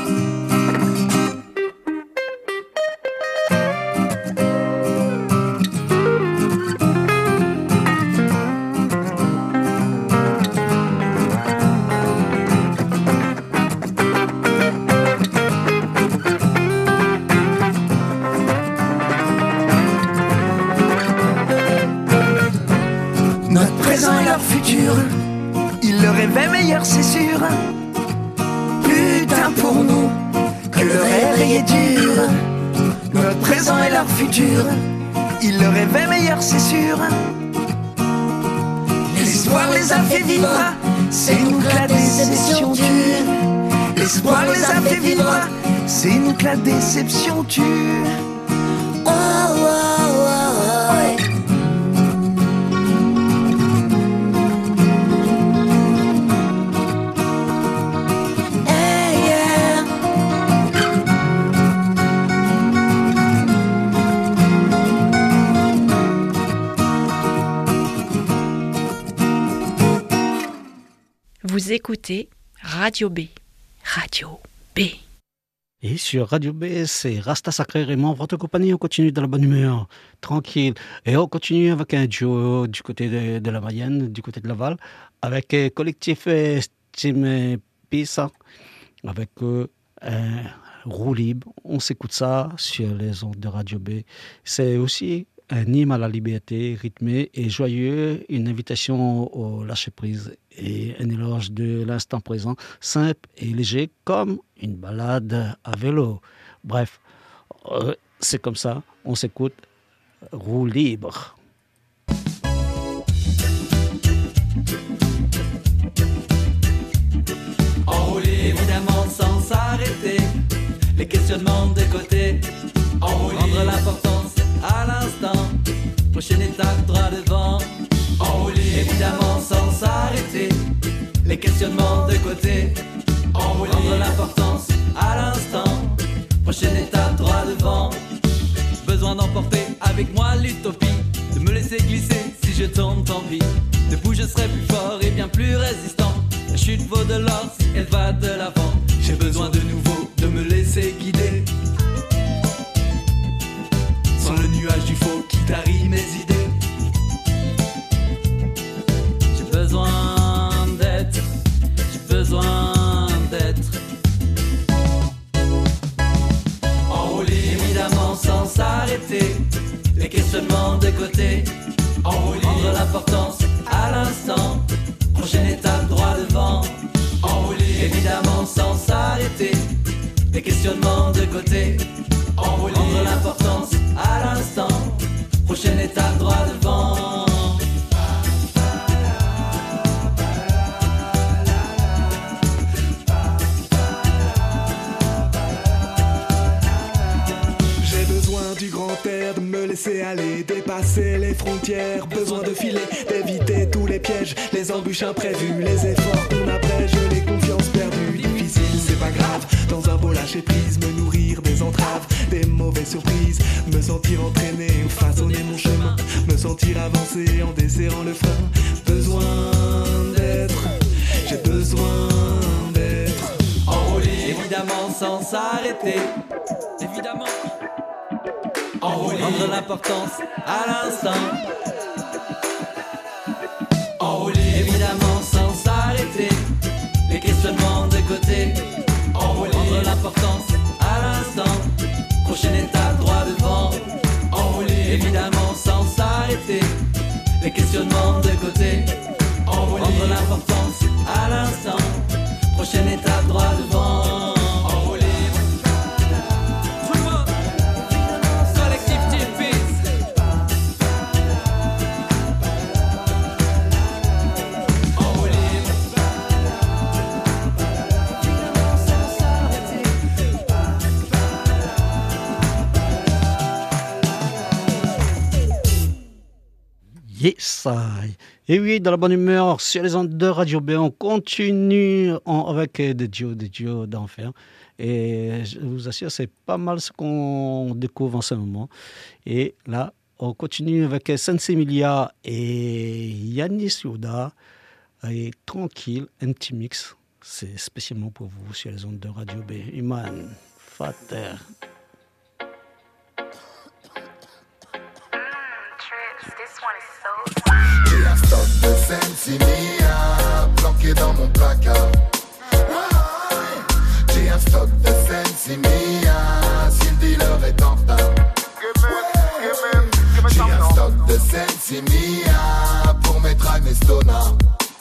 Q: ils le rêvaient meilleur, c'est sûr. Putain pour nous, que le réveil est dur. Notre présent et leur futur, ils le rêvaient meilleur, c'est sûr. L'espoir les a fait vivre, c'est nous que la déception tue. L'espoir les a fait vivre, c'est nous que la déception tue.
P: Oh, oh, oh, oh. Hey, yeah.
C: Vous écoutez Radio B, Radio B.
A: Et sur Radio B, c'est Rasta Sacré Raymond, votre compagnie. On continue dans la bonne humeur, tranquille. Et on continue avec un duo du côté de, de la Mayenne, du côté de Laval, avec le collectif Team Pisa, avec euh, un roue libre. On s'écoute ça sur les ondes de Radio B. C'est aussi un hymne à la liberté, rythmé et joyeux, une invitation au lâcher-prise et un éloge de l'instant présent, simple et léger comme une balade à vélo. Bref, euh, c'est comme ça, on s'écoute roue libre.
J: Enrouler évidemment sans s'arrêter, les questionnements de côté, rendre l'importance à l'instant, prochaine étape droit devant. Enrouler évidemment sans s'arrêter, les questionnements de côté, rendre l'importance à l'instant, prochaine étape droit devant. Besoin d'emporter avec moi l'utopie, de me laisser glisser si je tombe tant pis. Debout je serai plus fort et bien plus résistant, la chute vaut de l'or si elle va de l'avant. J'ai besoin de nouveau de me laisser guider, sans le nuage du faux qui tarit mes idées. J'ai besoin d'être, j'ai besoin d'être enroulé évidemment sans s'arrêter, les questionnements de côté, enroulé, rendre l'importance à l'instant, prochaine étape droit devant. Enroulé évidemment sans s'arrêter, les questionnements de côté, enroulé, rendre l'importance à l'instant, prochaine étape droit devant.
Q: J'ai besoin du grand air, de me laisser aller, dépasser les frontières. Besoin de filer, d'éviter tous les pièges, les embûches imprévues, les efforts qu'on abrège, les confiances perdues. Difficile, c'est pas grave, dans un beau lâcher prise, me nourrir des entraves, des mauvaises surprises, me sentir entraîné ou façonner mon chemin, me sentir avancer en desserrant le frein. Besoin d'être, j'ai besoin d'être
J: enroulé évidemment sans s'arrêter, évidemment enroulé, rendre l'importance à l'instant, enroulé évidemment sans s'arrêter, les questionnements de côté, enroulé, rendre l'importance à l'instant, prochaine étape droit devant. Enroulé évidemment sans s'arrêter, les questionnements de côté, enroulé, rendre l'importance à l'instant, prochaine étape droit devant. Enroulé, tout le monde, collectif Team Peace. Enroulé
A: Yes, I. Et oui, dans la bonne humeur, sur les ondes de Radio B, on continue en, avec des duos, des duos d'enfer. Et je vous assure, c'est pas mal ce qu'on découvre en ce moment. Et là, on continue avec Sensei Emilia et Yanis Yoda. Et tranquille, un petit mix. C'est spécialement pour vous sur les ondes de Radio B. Human, Fater.
R: J'ai un stock de Sensei Mia planqué dans mon placard. J'ai un stock de Sensei Mia si le dealer est en retard. J'ai un stock de Sensei Mia pour mes drags, mes stonards.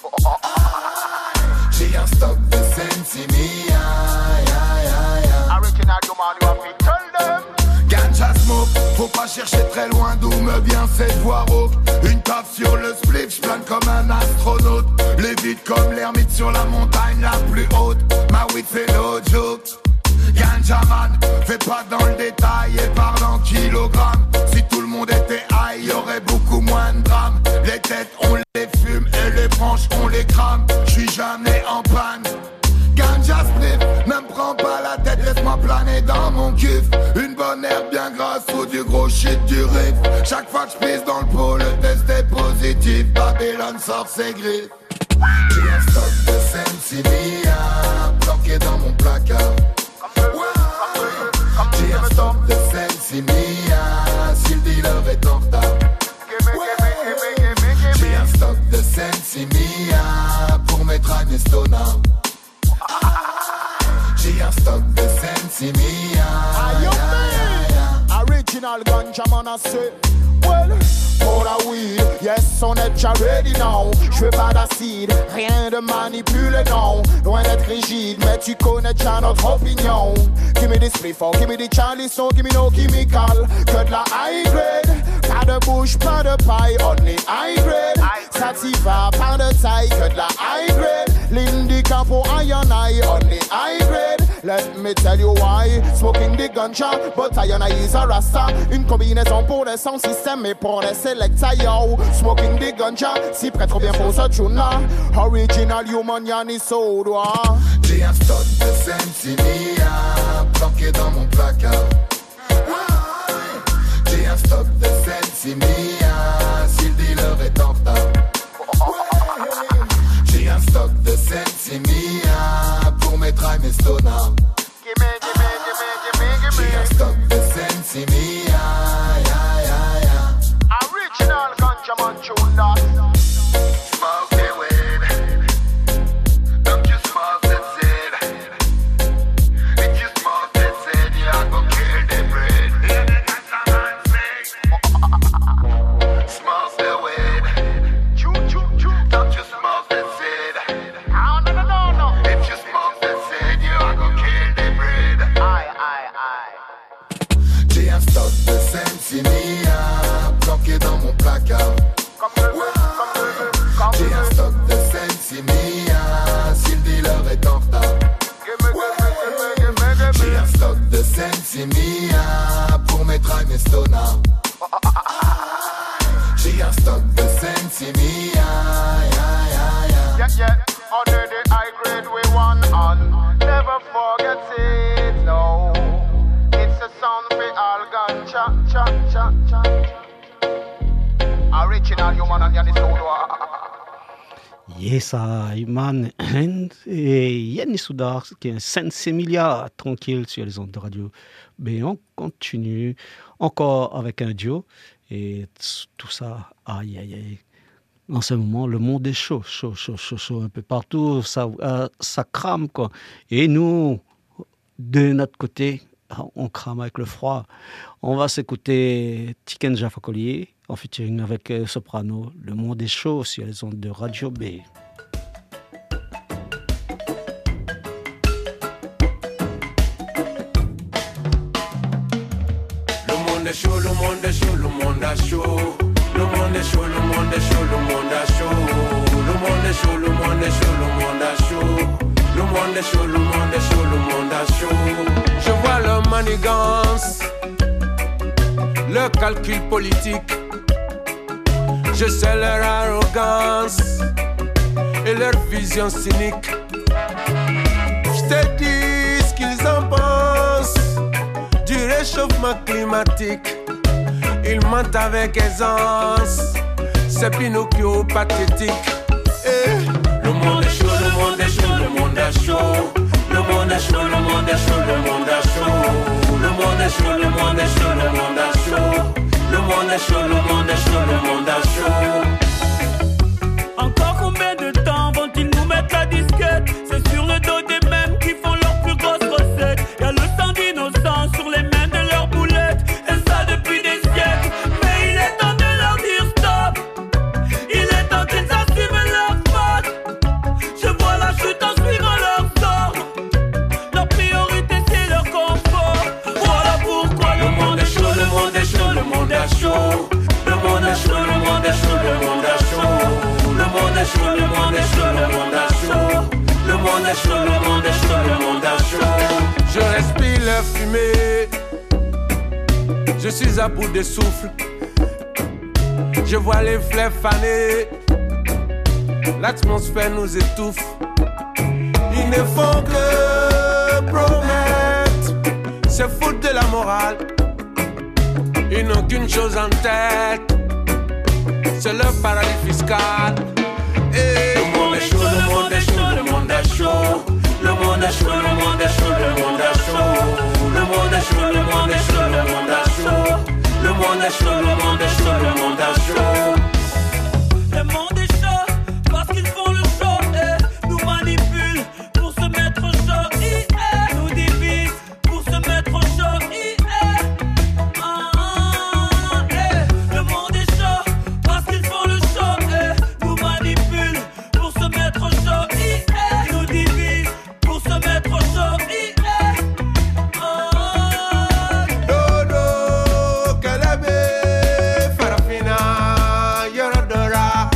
R: J'ai un stock de Sensei Mia. Ganja smoke, faut pas chercher très loin d'où me vient cette voix rauque. Une taf sur le spliff, j'plane comme un astronaute. Les vides comme l'ermite sur la montagne la plus haute. Ma weed fait no joke. Ganja man, fais pas dans le détail et parle en kilogrammes. Si tout le monde était high, y'aurait beaucoup moins de drames. Les têtes on les fume et les branches on les crame. J'suis jamais en panne. Ganja spliff, ne me prends pas la tête, laisse-moi planer dans mon kiff. Une bonne herbe bien grasse ou du gros shit du riff. Chaque fois que je pisse dans le pot, le test est positif. Babylone sort ses griffes. J'ai un stock de Sensimilla planqué dans mon placard. J'ai un stock de Sensimilla si le dealer est en retard. J'ai un stock de Sensimilla pour mettre Agnès Donna. J'ai un stock de Sensimilla.
H: Original ganja man I say. Well, pour la weed, yes on est déjà ready now. J'veux pas d'acide, rien de manipulé non. Loin d'être rigide, mais tu connais déjà notre opinion. Give me this spliff, oh, give me the Charlie, so give me no chemical. Que de la high grade, pas de bouche, pas de paille, only high grade. Sativa, pas de taille, que de la high grade. L'indica pour I and I, only high grade. Let me tell you why. Smoking the ganja, but I and I is a rasta. Une combinaison pour les sons système et pour les selecta yo. Smoking the ganja, si prêt trop bien pour ce tuna. Original human yani soda.
R: J'ai un stock de Sensimilla planqué dans mon placard. J'ai un stock de Sensimilla si le dealer est en retard. J'ai un stock de Sensimilla pour mettre Agnès Donna. J'ai un stock de Sensimilla.
H: Original ganja man tune that.
R: Smoke the weed. Don't you smoke the seed. If you smoke the seed, you are gonna kill the breed. Smoke the weed. Don't you smoke the seed.
H: Oh, no, no, no, no.
R: If you smoke the seed, you are gonna kill the breed.
H: Aye, aye, aye.
R: J'ai un stock de Sensimilla planqué dans mon placard. J'ai un stock de Sensimilla si le dealer est en retard. J'ai un stock de Sensimilla pour mettre Agnès Donna. J'ai un stock de Sensimilla.
H: Yeah, yeah, under the high grade we want on. Never forget it, no. It's a sound for all ganja, cha, cha, cha, cha. Original human and yani soda.
A: Yes, Iman et Yannis Soudar, qui est Sensimilla, tranquille sur les ondes de radio. Mais on continue encore avec un duo et tout ça, aïe aïe aïe. En ce moment, le monde est chaud, chaud, chaud, chaud, chaud, un peu partout, ça, euh, ça crame quoi. Et nous, de notre côté, on crame avec le froid. On va s'écouter Tiken Jah Fakoly en featuring avec euh, Soprano. Le monde est chaud sur les ondes de Radio B.
J: Le monde est chaud, le monde est chaud, le monde est chaud. Le monde est chaud, le monde est chaud, le monde est chaud. Le monde est chaud, le monde est chaud, le monde est chaud. Le monde est chaud, le monde est chaud, le monde est chaud. Je vois leur manigance, leur calcul politique. Je sais leur arrogance et leur vision cynique. Je te dis ce qu'ils en pensent du réchauffement climatique. Ils mentent avec aisance, c'est Pinocchio pathétique. Eh. Le monde est chaud, le monde est chaud, le monde est chaud. Le monde est chaud, le monde est chaud, le monde est chaud. Le monde est chaud, le monde est chaud, le monde est chaud. Le monde est chaud, le monde est chaud, le monde est chaud.
I: Encore combien de temps vont-ils nous mettre la disquette? C'est sur le dos des mêmes qui font leurs plus grosses recettes. Y'a le sang d'innocents sur les mains de leurs boulettes. Et ça depuis des siècles. Mais il est temps de leur dire stop. Il est temps qu'ils assument leur faute. Je vois la chute en suivant leur sort. Leur priorité c'est leur confort. Voilà pourquoi le monde est chaud, le monde est chaud, le monde est chaud. Le monde est chaud, le monde est chaud, le monde est chaud. Le monde est chaud, le monde est chaud, le monde est chaud. Le monde est chaud, le monde est chaud, le monde est chaud.
J: Je respire leur fumée. Je suis à bout de souffle. Je vois les fleurs faner. L'atmosphère nous étouffe. Ils ne font que promettre. C'est foutre de la morale. Ils n'ont qu'une chose en tête. C'est leur paradis fiscal. Et le monde est chaud, est chaud, le monde est chaud. Le monde est chaud, le monde est chaud, le monde est chaud. Le monde est chaud, le monde est chaud, le monde est chaud. Le monde est chaud, le monde est chaud, le monde est chaud. Le monde est chaud parce qu'ils font le show et nous manipulent pour se mettre au show. Et nous divisent pour se mettre au show. Et ah, ah, eh. Le monde est chaud parce qu'ils font le show et nous manipulent pour se mettre au show. Et nous divisent pour se mettre au show. Et
B: Dodo, Kelebe, Farafina, Yorodora,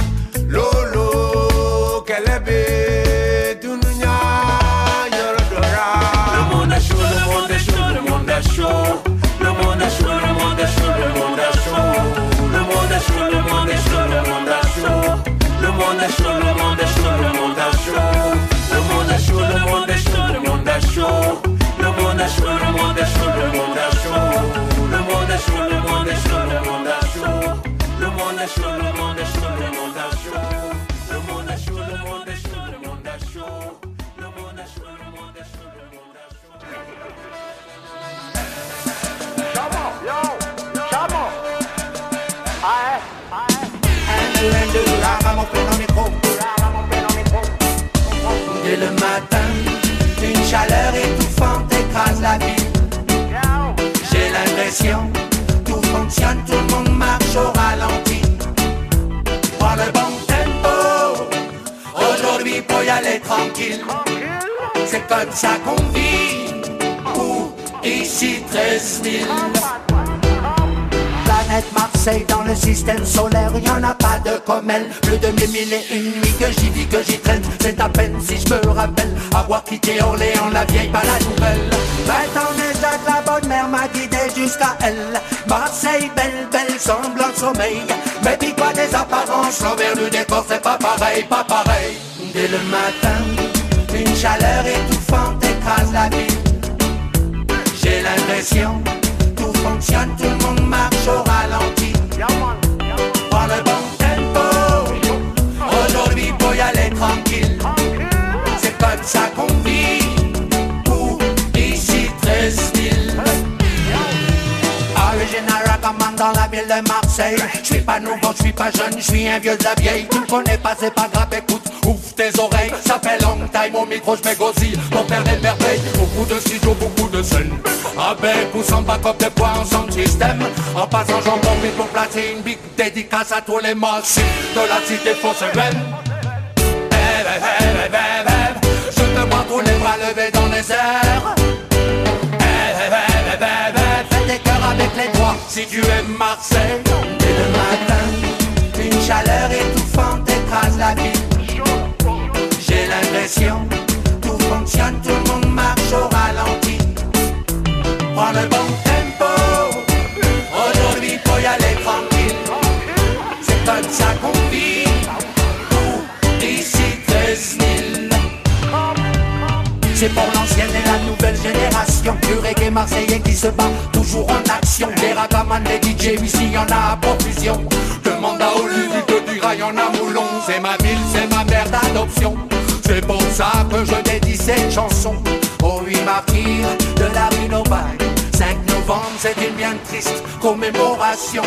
B: Lolo, Kelebe, Dununya, Yorodora.
J: Le monde est chaud, le monde est chaud, le monde est chaud. Le monde est chaud, le monde est chaud, le monde est chaud. Le monde est chaud, le monde est chaud, le monde est chaud. Le monde est chaud, le monde est chaud, le monde est chaud. Le monde est chaud, le monde est chaud, le monde est chaud. Le monde est chaud, le monde est chaud, le monde est chaud. Le monde est chaud, le monde est chaud, le monde est chaud. Le monde est chaud, le monde est chaud, le monde est chaud. Le monde est chaud, le monde est chaud, le monde est chaud. Le monde est chaud, le monde est chaud, le monde est chaud.
H: Come on, yo, come on. Aye,
J: Dès le matin, une chaleur étouffante écrase la ville. J'ai l'impression, tout fonctionne, tout le monde marche au ralenti. Prends le bon tempo, aujourd'hui pour y aller tranquille. C'est comme ça qu'on vit, ou ici treize mille. Planète Marseille dans le système solaire, y'en a pas de comme elle. Plus de mille mille et une nuits que j'y vis, que j'y traîne. C'est à peine si je me rappelle avoir quitté Orléans, la vieille, pas la nouvelle. Vingt ans déjà que la bonne mère m'a guidé jusqu'à elle. Marseille, belle, belle, semblant de sommeil. Mais puis quoi des apparences, l'envers du décor c'est pas pareil, pas pareil. Dès le matin, une chaleur étouffante écrase la ville. J'ai l'impression, tout fonctionne, tout le monde marche au ralenti. Prends le bon tempo, aujourd'hui pour y aller tranquille. C'est comme ça qu'on vit, ou ici treize mille. Original recommande dans la ville de Marseille. Je suis pas nouveau, je suis pas jeune, je suis un vieux de la vieille. Tu me connais pas, c'est pas grave, écoute, ouvre tes oreilles. Ça fait long time au micro, je m'égosille pour faire des merveilles. Beaucoup de studios, beaucoup de scènes, avec ou sans backup de poids en son système. En passant j'en profite pour placer une big dédicace à tous les massifs de la cité phocéenne. Eh, eh, eh, eh, eh, eh. Je te vois tous les bras levés dans les airs. Eh, eh, eh, eh, eh, eh. Fais des cœurs avec les doigts si tu aimes Marseille. Dès le matin, une chaleur étouffante écrase la ville. J'ai l'impression, tout fonctionne, tout le monde marche au ralenti. Prends le bon tempo, aujourd'hui faut y aller tranquille. C'est comme ça qu'on vit, ou ici treize mille. C'est pour l'ancienne et la nouvelle génération du reggae marseillais qui se bat toujours en action. Les ragaman, les D J, ici y'en a à profusion. Demande à Olu, il te dira y'en a moulon. C'est ma ville, c'est ma mère d'adoption. C'est pour ça que je dédie cette chanson au huit martyrs de la rue Novaille. cinq novembre, c'est une bien triste commémoration.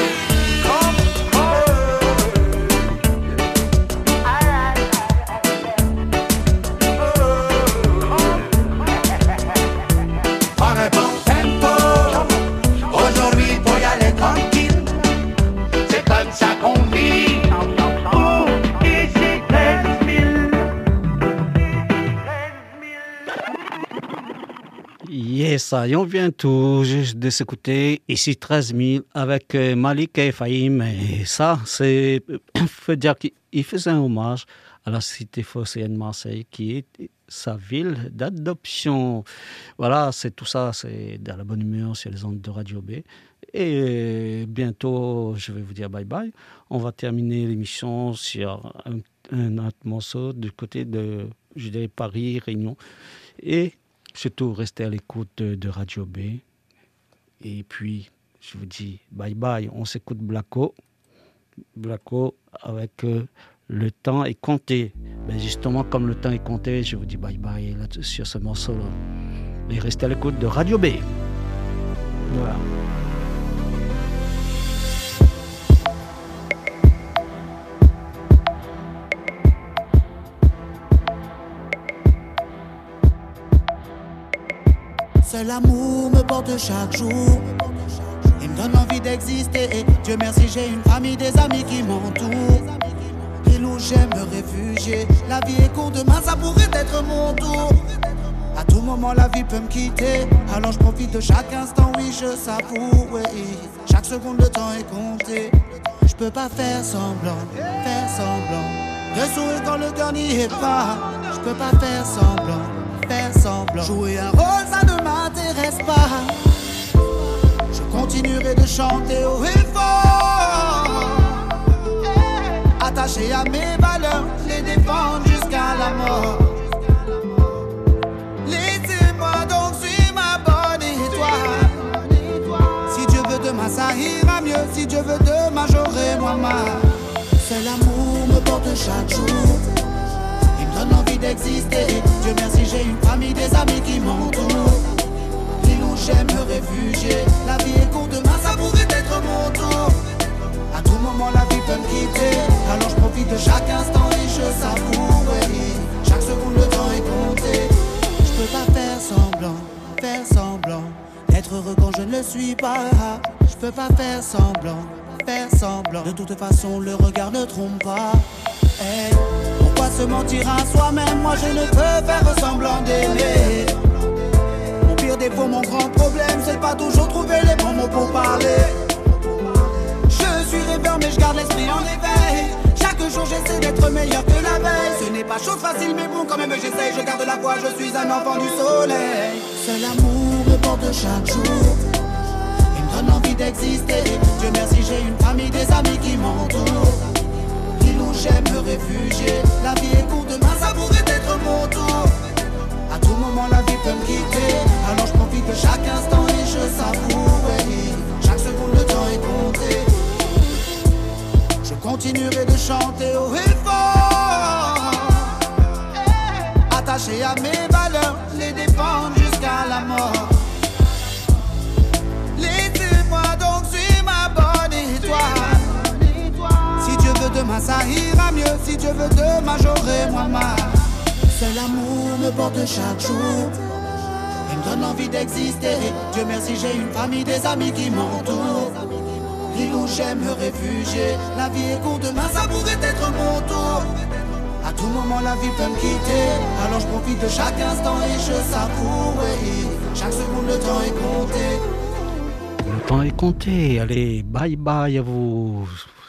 J: Prends un bon tempo, aujourd'hui pour y aller tranquille. C'est comme ça qu'on vit, oh, ici treize mille.
A: Yes, ça, et on vient tout juste de s'écouter ici treize mille avec euh, Malik et Fahim. Et ça, c'est, faut dire qu'il faisait un hommage à la cité phocéenne Marseille, qui est sa ville d'adoption. Voilà, c'est tout ça, c'est dans la bonne humeur sur les ondes de Radio B. Et bientôt, je vais vous dire bye bye. On va terminer l'émission sur un, un autre morceau du côté de, je dirais, Paris, Réunion. Et surtout, restez à l'écoute de, de Radio B. Et puis, je vous dis bye bye. On s'écoute Blacko. Blacko avec euh, Le temps est compté. Ben justement, comme le temps est compté, je vous dis bye bye là, sur ce morceau-là. Et restez à l'écoute de Radio B. Voilà.
S: Seul l'amour me porte chaque jour. Il me donne envie d'exister. Et Dieu merci, j'ai une famille, des amis qui m'entourent. L'île où j'aime me réfugier. La vie est courte, demain ça pourrait être mon tour. À tout moment la vie peut me quitter. Alors je profite de chaque instant, oui je savoure, oui. Chaque seconde le temps est compté. Je peux pas faire semblant, faire semblant de sourire quand le cœur n'y est pas. Je peux pas faire semblant, faire semblant. Jouer un rôle ça ne m'intéresse pas. Je continuerai de chanter haut et fort, attaché à mes valeurs, les défendre jusqu'à la mort. Demain ça ira mieux, si Dieu veut demain j'aurai moi mal. Seul l'amour me porte chaque jour. Il me donne envie d'exister. Dieu merci j'ai une famille, des amis qui m'entourent. L'île où j'aime me réfugier. La vie est courte, demain ça pourrait être mon tour. À tout moment la vie peut me quitter. Alors je profite de chaque instant et je savoure, oui. Chaque seconde le temps est compté. Je peux pas faire semblant, faire semblant d'être heureux quand je ne le suis pas. Je peux pas faire semblant, faire semblant. De toute façon le regard ne trompe pas. Hey, pourquoi se mentir à soi-même? Moi je ne peux faire semblant d'aimer. Mon pire défaut, mon grand problème, c'est pas toujours trouver les bons mots pour parler. Je suis rêveur mais je garde l'esprit en éveil. Chaque jour j'essaie d'être meilleur que la veille. Ce n'est pas chose facile mais bon quand même j'essaie. Je garde la foi, je suis un enfant du soleil. Seul l'amour me porte chaque jour. Donne envie d'exister. Dieu merci j'ai une famille, des amis qui m'entourent. L'île où j'aime me réfugier. La vie est courte, demain ça pourrait être mon tour. À tout moment la vie peut me quitter. Alors je profite de chaque instant et je savoure, oui. Chaque seconde le temps est compté. Je continuerai de chanter haut et fort, attaché à mes valeurs, les défendre jusqu'à la mort. Donc suis ma bonne étoile. Si Dieu veut demain ça ira mieux, si Dieu veut demain j'aurai moi mal. Seul l'amour me porte chaque jour. Il me donne envie d'exister. Dieu merci j'ai une famille, des amis qui m'entourent. L'île où j'aime me réfugier. La vie est courte, demain ça pourrait être mon tour. À tout moment la vie peut me quitter. Alors je profite de chaque instant et je savoure, oui. Chaque seconde le temps est compté.
A: Le temps est compté. Allez, bye bye à vous.